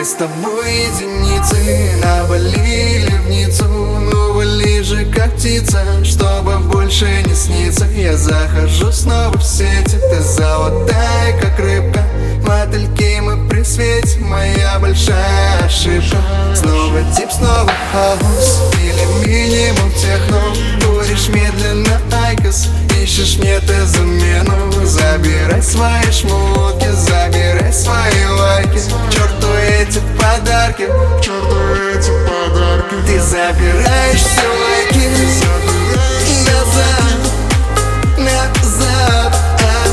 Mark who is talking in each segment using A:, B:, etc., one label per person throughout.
A: Мы с тобой единицы, навалили в Ниццу. Ну вали же как птица, чтобы больше не сниться. Я захожу снова в сети, ты золотая как рыбка. Мотыльки мы при свете, моя большая ошибка. Снова дип, снова хаус, или минимум техно. Куришь медленно айкос, ищешь мне ты замену. Забирай свои шмотки, забирай свои лайки. Черту эти подарки, черту эти подарки. Ты забираешь все лайки назад, назад.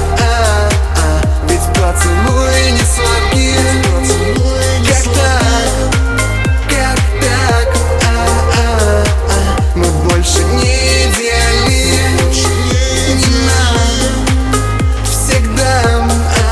A: Ведь поцелуй не сладкий. Как так, как так? Мы больше не идеальны, не нам всегда.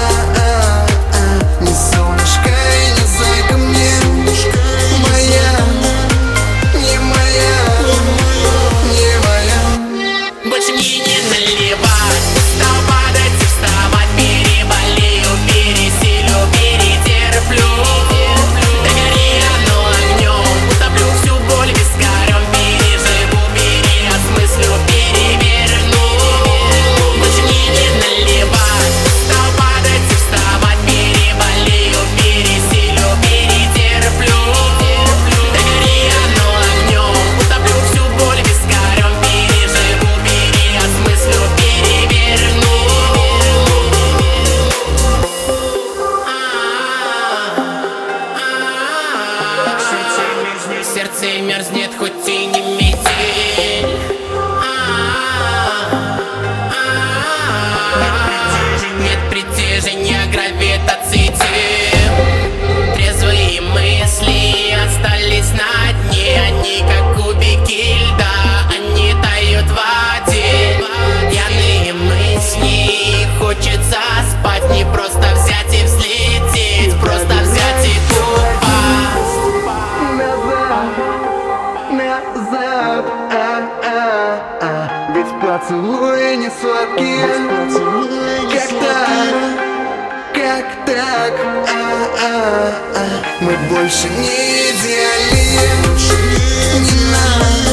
A: Не солнышко и не зайка мне, моя, не моя, не моя.
B: Больше мне не наливать, стал падать и вставать. Переболею, пересилю, перетерплю. Догори оно огнем, утоплю всю боль вискарем. Переживу, переосмыслю, переверну. Больше мне не наливать, стал падать и вставать. Переболею, пересилю, перетерплю. Догори оно огнем, утоплю всю боль вискарем. Переживу, переосмыслю, переверну. Сердце мерзнет, хоть и не метель. Нет притяжения гравитации тел. Трезвые мысли остались на дне. Они как кубики льда, они тают в воде. Пьяные мысли, хочется спать. Не просто взять и взлететь, просто взять и упасть.
A: Назад, ведь поцелуи не сладкие. Как так, как так? Мы больше не идеальны, не нам